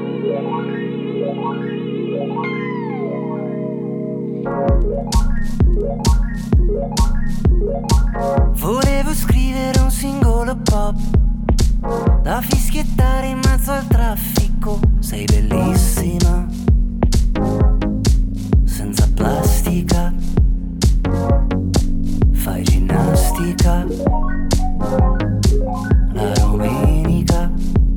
Volevo scrivere un singolo pop da fischiettare in mezzo al traffico. Sei bellissima, senza plastica, fai ginnastica la domenica.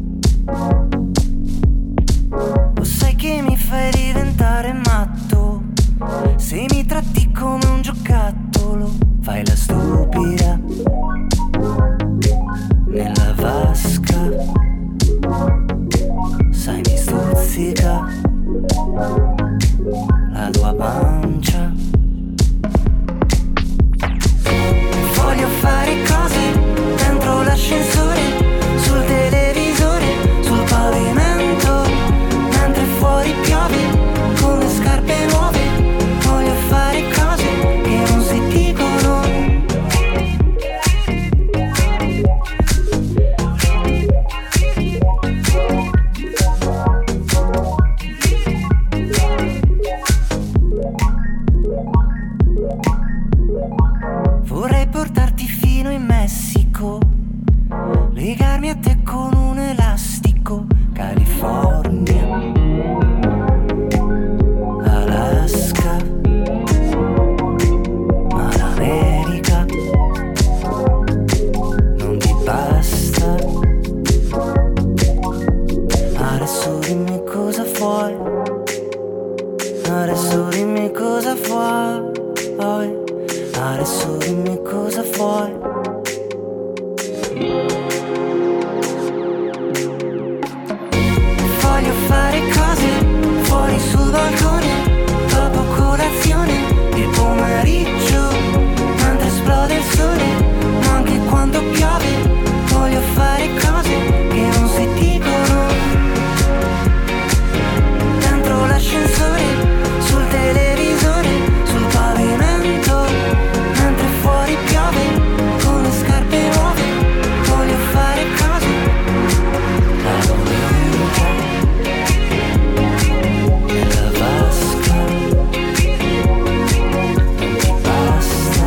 Lo sai che mi fai diventare matto se mi tratti come un giocattolo. Fai la stupida nella vasca, sai mi stuzzica la tua pancia. Voglio fare cose dentro l'ascensore, sul televisore, sul pavimento, mentre fuori piove con le scarpe nuove. Voglio fare cose che non si dicono. Vorrei portarti fino in Messico, legarmi a te con un elastico. California, Alaska, ma l'America non ti basta. Adesso dimmi cosa vuoi, adesso dimmi cosa vuoi. Adesso dimmi cosa vuoi. Voglio fare cose fuori sul balcone, dopo colazione, il pomeriggio, mentre esplode il sole, ma anche quando piove. Voglio fare cose che non si dicono. Dentro l'ascensore, sul televisore, sul pavimento, mentre fuori piove con le scarpe nuove. Voglio fare cose la domenica nella vasca, non ti basta.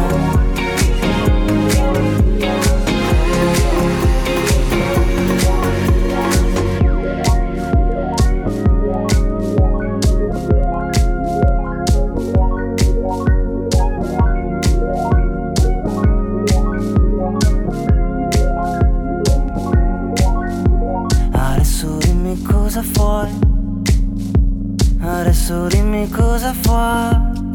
Adesso dimmi cosa vuoi, adesso dimmi cosa vuoi.